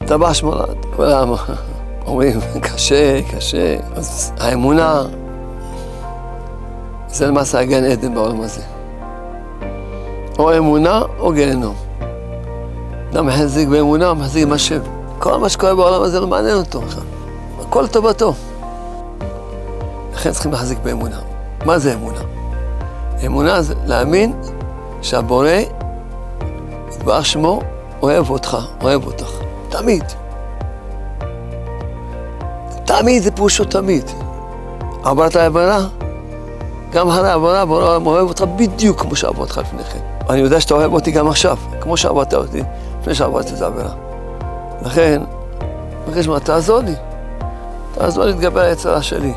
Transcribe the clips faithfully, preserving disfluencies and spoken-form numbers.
טבע שמולד, כולם אומרים, קשה, קשה. אז האמונה, זה למעשה הגן עדן בעולם הזה. או אמונה או גיהנום. אדם מחזיק באמונה, מחזיק עם השם. כל מה שקורה בעולם הזה לא מעניין אותו. הכל טובתו. לכן צריכים להחזיק באמונה. מה זה אמונה? אמונה זה להאמין שהבורא, יתברך שמו, אוהב אותך, אוהב אותך. תמיד. תמיד זה פירושו תמיד. עברת העברה, גם אחרי העברה, הבורא אוהב אותך בדיוק כמו שאהב אותך לפני כן. אני יודע שאתה אוהב אותי גם עכשיו, כמו שאהבת אותי, לפני שעברתי את העברה. לכן, אני מבקש מה, תעזור לי. תעזור לי להתגבר על היצרה שלי.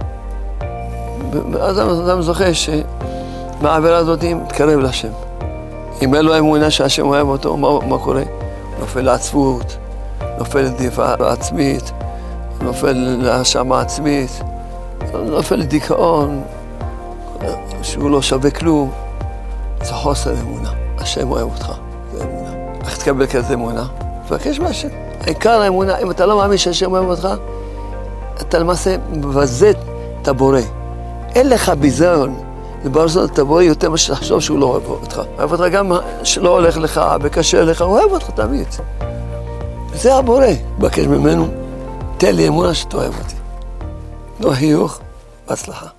ואז אדם זוכה שמהעבירה הזאת מתקרב להשם. אם אין לו אמונה שהשם אוהב אותו, מה, מה קורה? נופל לעצבות, נופל לדיפה עצמית, נופל להאשמה עצמית, נופל לדיכאון, שהוא לא שווה כלום. זה חוסר אמונה. השם אוהב אותך, זה אמונה. איך תקבל כזה אמונה? תבקש מהשם. העיקר האמונה, אם אתה לא מאמין שהשם אוהב אותך, אתה למעשה מבזה את הבורא. אין לך ביזיון לבזות את הבורא יותר מאשר לחשוב שהוא לא אוהב אותך. אוהב אותך גם שלא הולך לך וקשה לך, הוא אוהב אותך תמיד. זה הבורא. בקש ממנו, תן לי אמונה שאתה אוהב אותי. לא חיוך, בהצלחה.